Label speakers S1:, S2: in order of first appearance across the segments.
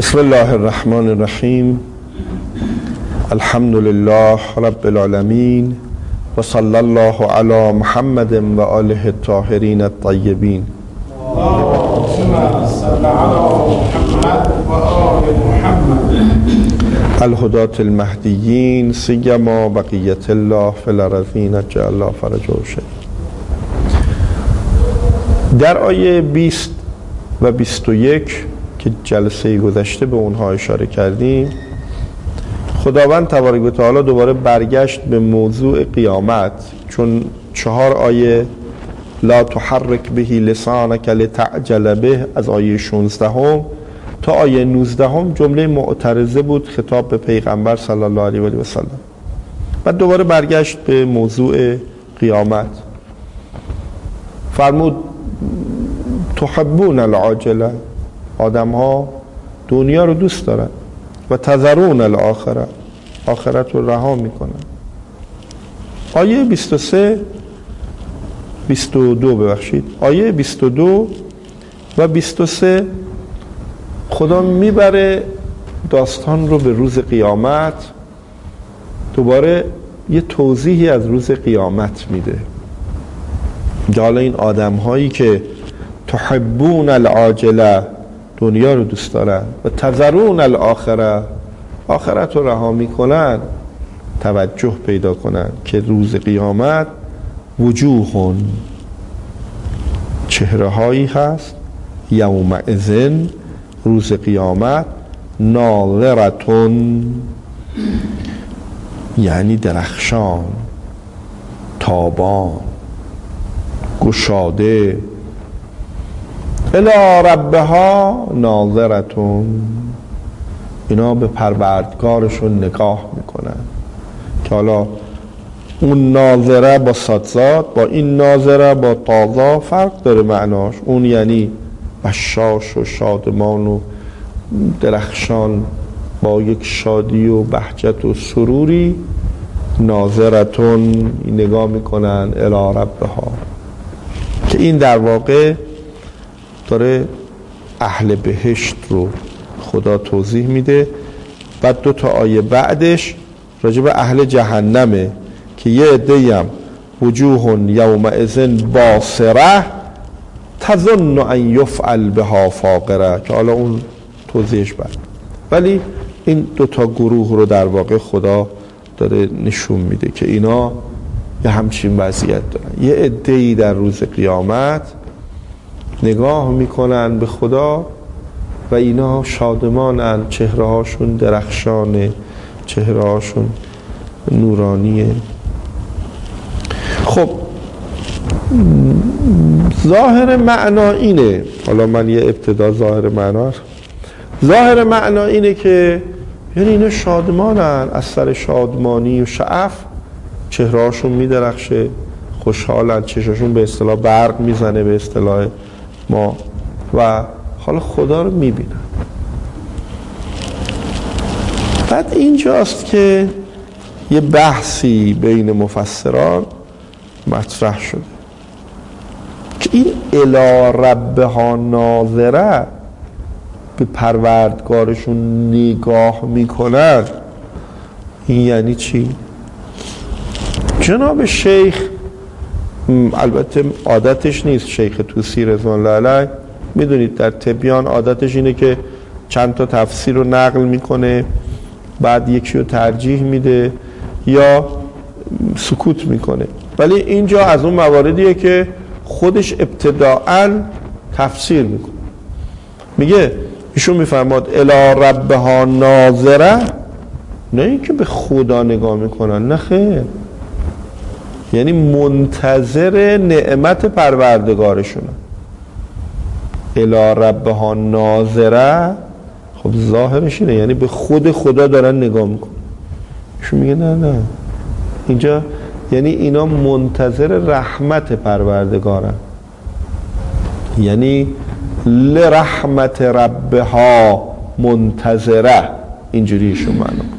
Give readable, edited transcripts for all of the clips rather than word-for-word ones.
S1: بسم الله الرحمن الرحیم. الحمد لله رب العالمین و صلی الله علی محمد و آله الطاهرین الطیبین. اللهم صل علی محمد و آل محمد الهداة المهدیین سیما بقیة الله فی الارضین عجل الله فرجه شریف. در آیه 20 و 21 که جلسه گذشته به اونها اشاره کردیم، خداوند تبارک و تعالی دوباره برگشت به موضوع قیامت، چون 4 آیه لا تحرک به لسانک لتعجل به از آیه 16 تا آیه 19 جمله معترضه بود خطاب به پیغمبر صلی الله علیه و سلم. بعد دوباره برگشت به موضوع قیامت، فرمود تحبون العاجله، آدم ها دنیا رو دوست دارن، و تذرون الاخره، آخرت رو رها میکنن. آیه 22 آیه 22 و 23 خدا میبره داستان رو به روز قیامت، دوباره یه توضیحی از روز قیامت میده. حالا این آدم هایی که تحبون العاجله، دنیا رو دوست دارن، و تذرون الاخره، آخرت رو رها میکنن، توجه پیدا کنن که روز قیامت وجوهون، چهره هایی هست، یومئذن، روز قیامت، ناظرتون، یعنی درخشان، تابان، گشاده، الی ربها ناظرتون، اینا به پروردگارشون نگاه میکنن. که حالا اون ناظره با صادزاد با این ناظره با طازا فرق داره معناش. اون یعنی بشاش و شادمان و درخشان با یک شادی و بهجت و سروری، ناظرتون نگاه میکنن الی ربها، که این در واقع داره اهل بهشت رو خدا توضیح میده. بعد 2 آیه بعدش راجع به اهل جهنمه که یه عده‌ای هم وجوه یومئذ باصره تظن ان یفعل بها فاقره، که حالا اون توضیحش بعد. ولی این 2 گروه رو در واقع خدا داره نشون میده که اینا یه همچین وضعیت دارن. یه عده‌ای در روز قیامت نگاه میکنن به خدا و اینا شادمانن، چهره هاشون درخشانه، چهره هاشون نورانیه. خب ظاهر معنا اینه، حالا من یه ابتدا ظاهر معنا اینه که یعنی اینا شادمانن، از سر شادمانی و شعف چهره هاشون میدرخشه، خوشحالن، چشاشون به اصطلاح برق میزنه به اصطلاح ما، و حالا خدا رو میبینن. بعد اینجاست که یه بحثی بین مفسران مطرح شده که این الی ربها ناظره، به پروردگارشون نگاه میکنن، این یعنی چی؟ جناب شیخ، البته عادتش نیست، شیخ طوسی رضوان الله علیه، میدونید در تبیان عادتش اینه که چند تا تفسیر رو نقل میکنه، بعد یکی رو ترجیح میده یا سکوت میکنه. ولی اینجا از اون مواردیه که خودش ابتداءً تفسیر میکنه. میگه ایشون میفرماد الی ربها ناظره، نه این که به خدا نگاه میکنن، نه خیر، یعنی منتظر نعمت پروردگارشون. الی ربها ناظره، خب ظاهرش اینه یعنی به خود خدا دارن نگاه میکنن. ایشون میگه نه، اینجا یعنی اینا منتظر رحمت پروردگارن، یعنی لرحمت ربها منتظره، اینجوری ایشون معنا میکنه.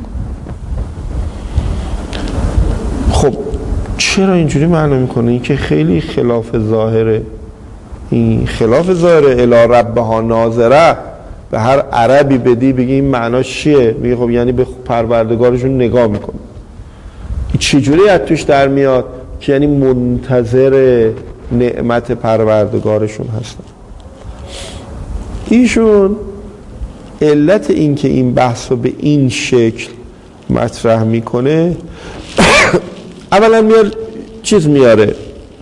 S1: خب چرا اینجوری معنا میکنه؟ این که خیلی خلاف ظاهره. این خلاف ظاهره. الی ربها ناظره به هر عربی بدی بگی این معناش چیه، میگه خب یعنی به پروردگارشون نگاه میکنه. چجوری از توش در میاد که یعنی منتظر نعمت پروردگارشون هستن. ایشون علت این که این بحث رو به این شکل مطرح میکنه اولا میاره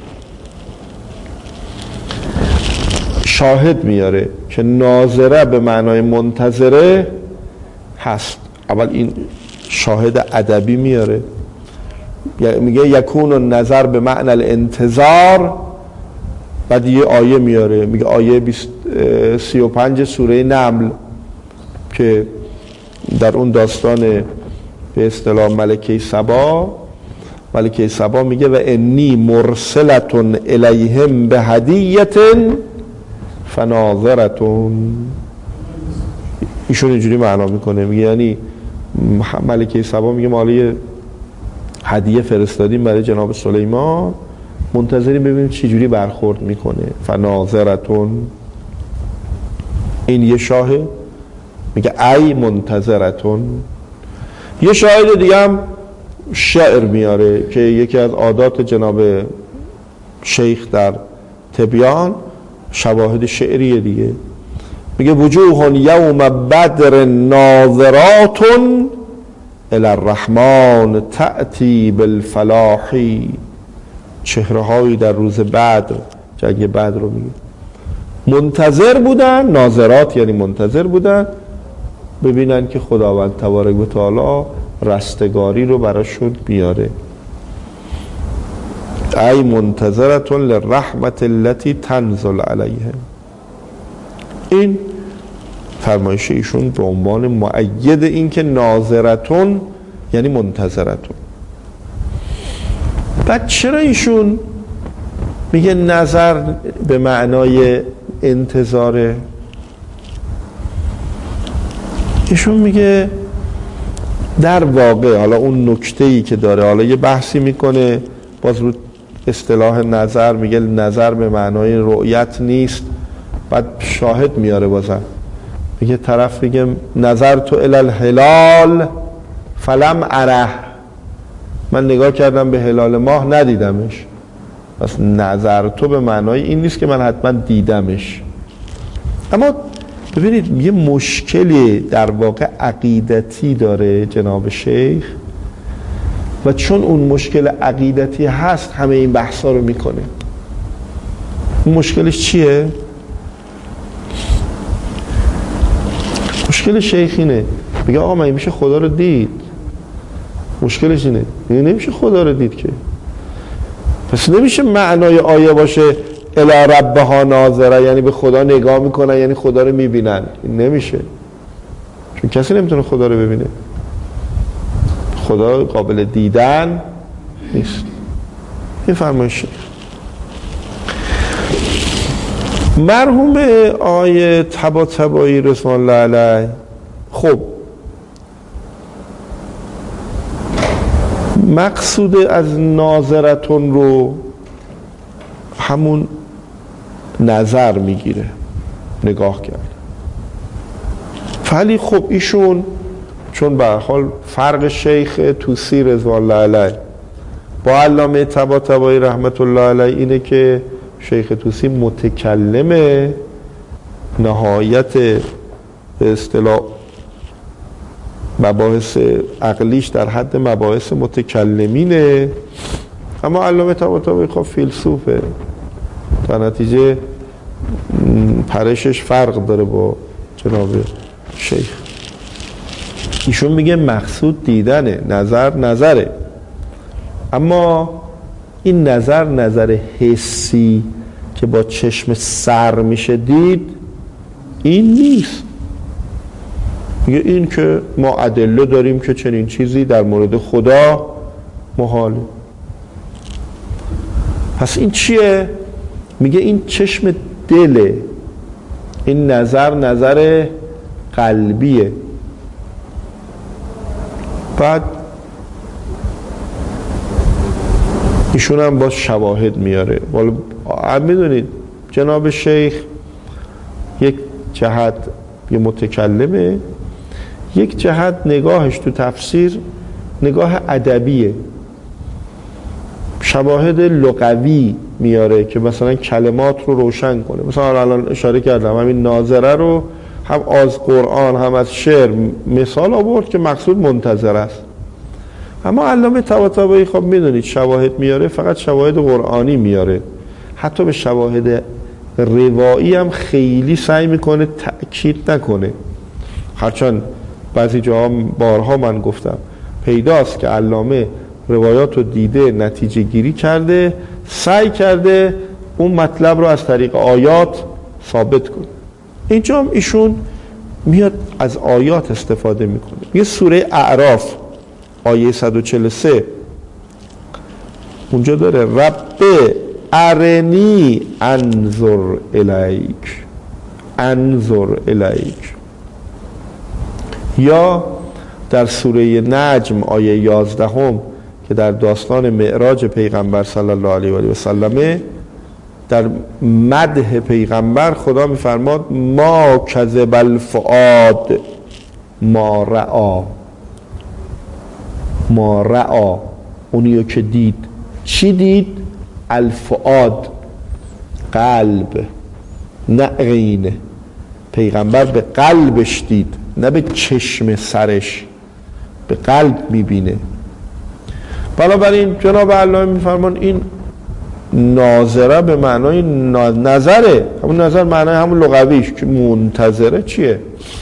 S1: شاهد میاره که ناظره به معنای منتظره هست. اول این شاهد ادبی میاره، میگه یکون النظر به معنی الانتظار. بعد یه آیه میاره، میگه آیه 35 سوره نمل که در اون داستان به اصطلاح ملکه سبا میگه و انی مرسلتون الیهم به هدیت فناظرتون. ایشون اینجوری معنا میکنه، میگه یعنی ملکه سبا میگه ما حالا هدیه فرستادیم برای جناب سلیمان، منتظریم ببینیم چی جوری برخورد میکنه. فناظرتون این یه شاهد، میگه ای منتظرتون. یه شاهد دیگه هم شعر میاره که یکی از عادات جناب شیخ در تبیان شواهد شعریه دیگه. میگه وجوه یوم بدر ناظرات الی الرحمن تأتی بالفلاحی. چهره‌هایی در روز بدر، جنگ بدر رو میگه، منتظر بودن. ناظرات یعنی منتظر بودن ببینن که خداوند تبارک و تعالی رستگاری رو براشون بیاره. ای منتظرتون للرحمت التي تنزل علیهم. این فرمایش ایشون به عنوان مؤید این که ناظرتون یعنی منتظرتون. بعد چرا ایشون میگه نظر به معنای انتظاره؟ ایشون میگه در واقع حالا اون نکته‌ای که داره، حالا یه بحثی میکنه باز رو اصطلاح نظر، میگه نظر به معنای رؤیت نیست. بعد شاهد میاره بازم، میگه طرف میگه نظر تو الی الهلال فلم اره، من نگاه کردم به هلال ماه ندیدمش. پس نظر تو به معنای این نیست که من حتما دیدمش. اما ببینید یه مشکلی در واقع عقیدتی داره جناب شیخ و چون اون مشکل عقیدتی هست همه این بحثا رو میکنه. اون مشکلش چیه؟ مشکل شیخ اینه، میگه آقا من میشه خدا رو دید. مشکلش اینه، میگه نمیشه خدا رو دید که، پس نمیشه معنای آیه باشه الی ربها ناظره یعنی به خدا نگاه میکنن یعنی خدا رو میبینن. این نمیشه، چون کسی نمیتونه خدا رو ببینه، خدا قابل دیدن نیست. این فرمایشه مرحوم آقای طباطبایی رضوان الله علیه. خب مقصود از ناظرتون رو همون نظر میگیره، نگاه کرد. ولی خب ایشون چون به هر حال فرق شیخ طوسی رضوان الله علیه با علامه طباطبایی رحمت الله علیه اینه که شیخ طوسی متکلمه، نهایت به اصطلاح مباحث عقلیش در حد مباحث متکلمینه، اما علامه طباطبایی خب فیلسوفه، در نتیجه پرشش فرق داره با جناب شیخ. ایشون میگه مقصود دیدنه، نظر نظره، اما این نظر حسی که با چشم سر میشه دید این نیست. میگه این که ما ادله داریم که چنین چیزی در مورد خدا محاله. پس این چیه؟ میگه این چشم دله، این نظر قلبیه. بعد ایشون هم با شواهد میاره. میدونید جناب شیخ یک جهت یه متکلمه، یک جهت نگاهش تو تفسیر نگاه ادبیه، شواهد لغوی میاره که مثلا کلمات رو روشن کنه. مثلا الان اشاره کردم همین ناظره رو هم از قرآن هم از شعر مثال آورد که مقصود منتظر است. اما علامه طباطبایی خب میدونید شواهد میاره، فقط شواهد قرآنی میاره، حتی به شواهد روایی هم خیلی سعی میکنه تأکید نکنه. هرچند بعضی جاها بارها من گفتم پیداست که علامه روایات رو دیده، نتیجه گیری کرده، سعی کرده اون مطلب رو از طریق آیات ثابت کنه. اینجا هم ایشون میاد از آیات استفاده میکنه. یه سوره اعراف آیه 143 اونجا داره رب ارنی انظر الیک، انظر الیک. یا در سوره نجم آیه 11 که در داستان معراج پیغمبر صلی الله علیه و آله و سلمه، در مدح پیغمبر خدا میفرماد ما کذب الفؤاد ما رعا، ما رعا، اونیو که دید. چی دید؟ الفؤاد، قلب، نه عین. پیغمبر به قلبش دید، نه به چشم سرش، به قلب میبینه. بنابراین جناب علامه میفرمان این ناظره به معنای نظره، همون نظر معنای همون لغویش که منتظره چیه؟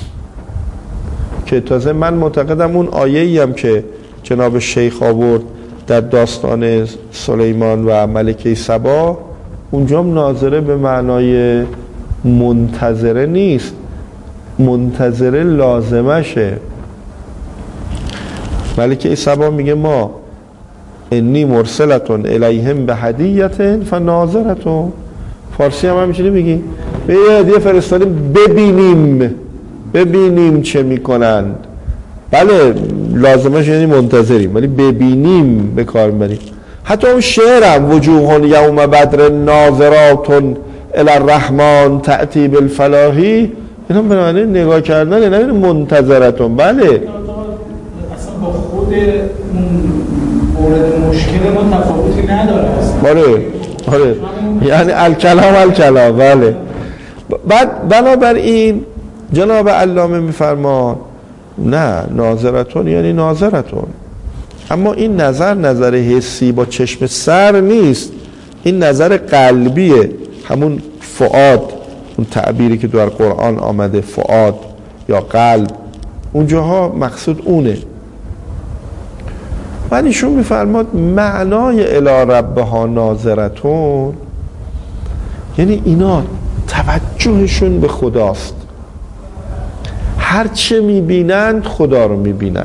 S1: که تازه من معتقدم اون آیه‌ای هم که جناب شیخ آورد در داستان سلیمان و ملکه سبا، اونجا هم ناظره به معنای منتظره نیست، منتظره لازمشه. ملکه سبا میگه ما انی مرسلتون الیهم به هدیتن فناظرتون. فارسی هم همینجوری میگی به یه هدیه فرستادیم ببینیم چه میکنند. بله لازمش یعنی منتظریم، ولی ببینیم به کار میبریم. حتی اون شعرم وجوه یوم بدر ناظرات الی الرحمن تأتی بالفلاحی، اینا به معنی نگاه کردن، نه منتظرتون. بله
S2: اصلا با خود مورد مشکل ما تفاوتی نداره اصلا.
S1: آره یعنی الکلام. بله. بعد بنابراین جناب علامه میفرمان نه، ناظرتون یعنی ناظرتون. اما این نظر حسی با چشم سر نیست، این نظر قلبیه، همون فؤاد، اون تعبیری که در قرآن آمده فؤاد یا قلب، اونجاها مقصود اونه. بعد ایشون میفرماد معنای الی ربها ناظرتون یعنی اینا توجهشون به خداست، هرچه میبینند خدا رو میبینند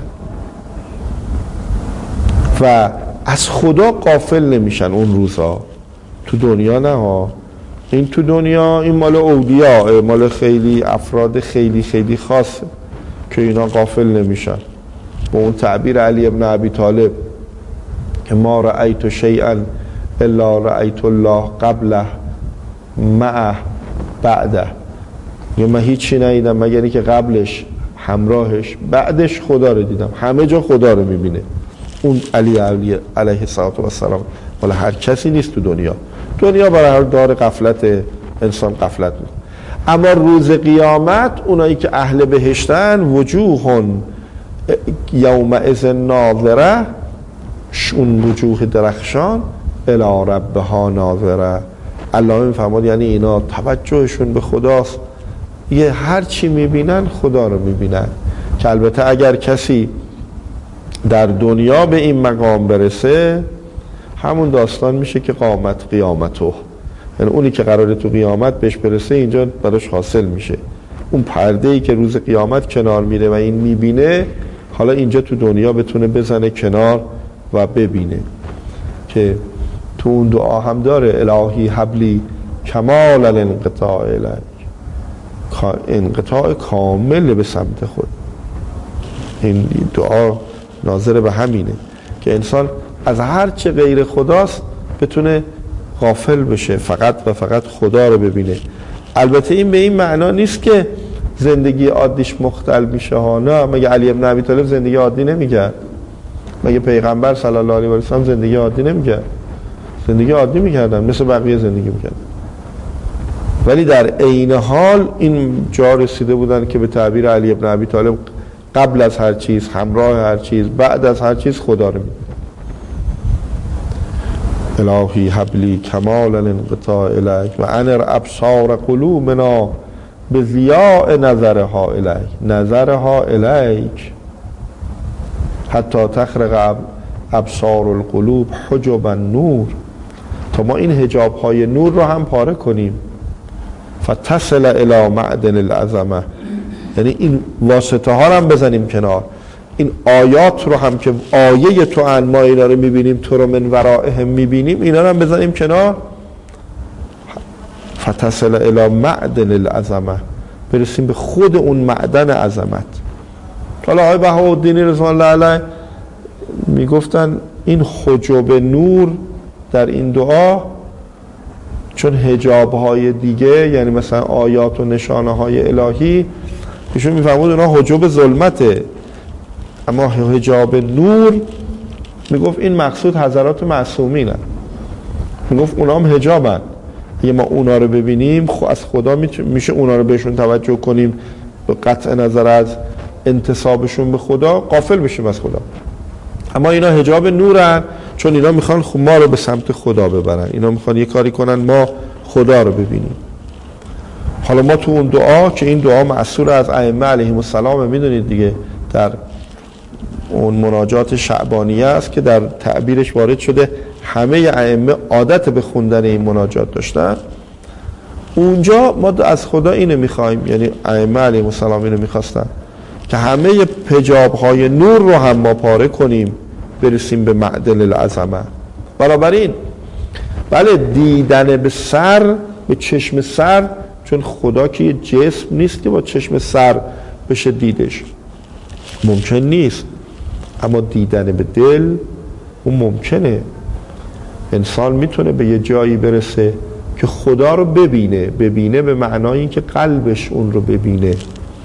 S1: و از خدا غافل نمیشن. اون روزا تو دنیا نه ها، این تو دنیا این مال اولیا، مال خیلی افراد خیلی خاصه که اینا غافل نمیشن. با اون تعبیر علی ابن ابی طالب که ما رأیت شیئا الا رأیت الله قبله معه بعده، یا من هیچی ندیدم مگر اینکه قبلش همراهش بعدش خدا رو دیدم. همه جا خدا رو میبینه. اون علی علیه السلام مال هر کسی نیست تو دنیا برای هر دار غفلت انسان غفلت نیست. اما روز قیامت اونایی که اهل بهشتن وجوهون یومئذ ناظره، اون وجوه درخشان الی ربها ناظره. علامه میفرماد یعنی اینا توجهشون به خداست، یه هر چی میبینن خدا رو میبینن. که البته اگر کسی در دنیا به این مقام برسه همون داستان میشه که قیامته، یعنی اونی که قراره تو قیامت بهش برسه اینجا براش حاصل میشه. اون پرده‌ای که روز قیامت کنار میره و این میبینه، حالا اینجا تو دنیا بتونه بزنه کنار و ببینه. که تو اون دعا هم داره الهی حبلی کمال الانقطاع الیک، انقطاع کامل به سمت خود. این دعا ناظر به همینه که انسان از هر چه غیر خداست بتونه غافل بشه، فقط و فقط خدا رو ببینه. البته این به این معنا نیست که زندگی عادیش مختل میشه ها. نه، مگه علی ابن ابی طالب زندگی عادی نمیکرد؟ مگه پیغمبر صلی الله علیه و سلم زندگی عادی نمیکرد؟ زندگی عادی میکردن، مثل بقیه زندگی میکردن. ولی در عین حال این جا رسیده بودن که به تعبیر علی ابن ابی طالب قبل از هر چیز، همراه هر چیز، بعد از هر چیز خدا رو می‌بینه. الهی حبلی کمال الانقطاع الیک و انر ابصار قلوبنا به ضیاء نظرها الیک، نظرها الیک حتی تخرق ابصار القلوب حجب النور، تا ما این حجاب های نور رو هم پاره کنیم. فتصل الی معدن العظمه، یعنی این واسطه ها رو هم بزنیم کنار، این آیات رو هم که آیه تو ان ما اینا رو میبینیم، تو رو من ورائهم میبینیم، اینا رو هم بزنیم کنار. فتصل الی معدن العظمه، برسیم به خود اون معدن عظمت. حالا آقای بهاءالدین رضوان الله علیه میگفتن این حجب نور در این دعا، چون حجاب‌های دیگه یعنی مثلا آیات و نشانه‌های الهی ایشون میفهمود اونا حجب ظلمته، اما حجاب نور میگفت این مقصود حضرات معصومینن، میگفت اونا هم حجابن. اگه ما اونا رو ببینیم از خدا میشه اونا رو بهشون توجه کنیم، به قطع نظر از انتسابشون به خدا غافل بشیم از خدا. اما اینا حجاب نورن، چون اینا میخوان ما رو به سمت خدا ببرن، اینا میخوان یه کاری کنن ما خدا رو ببینیم. حالا ما تو اون دعا که این دعا مأثور از ائمه علیهم السلام، میدونید دیگه، در اون مناجات شعبانیه است که در تعبیرش وارد شده، همه ائمه عادت به خوندن این مناجات داشتن. اونجا ما از خدا اینو میخوایم، یعنی ائمه علیهم السلام اینو میخواستن که همه حجاب‌های نور رو هم ما پاره کنیم، برسیم به معدن العظمه. بنابراین بله، دیدن به سر، به چشم سر، چون خدا که یه جسم نیست که با چشم سر بشه دیدش، ممکن نیست، اما دیدن به دل اون ممکنه. انسان میتونه به یه جایی برسه که خدا رو ببینه به معنای این که قلبش اون رو ببینه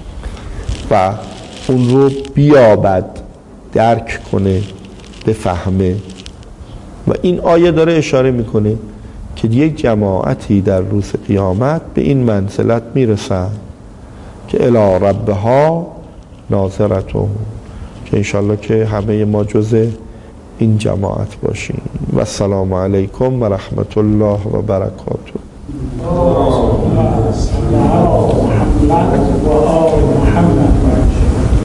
S1: و اون رو بیابد، درک کنه، بفهمه. و این آیه داره اشاره میکنه که یک جماعتی در روز قیامت به این منزلت میرسن که الی ربها ناظرتون، که انشالله که همه ما جز این جماعت باشیم. و السلام علیکم و رحمت الله و برکاته.
S2: محمد و آل محمد.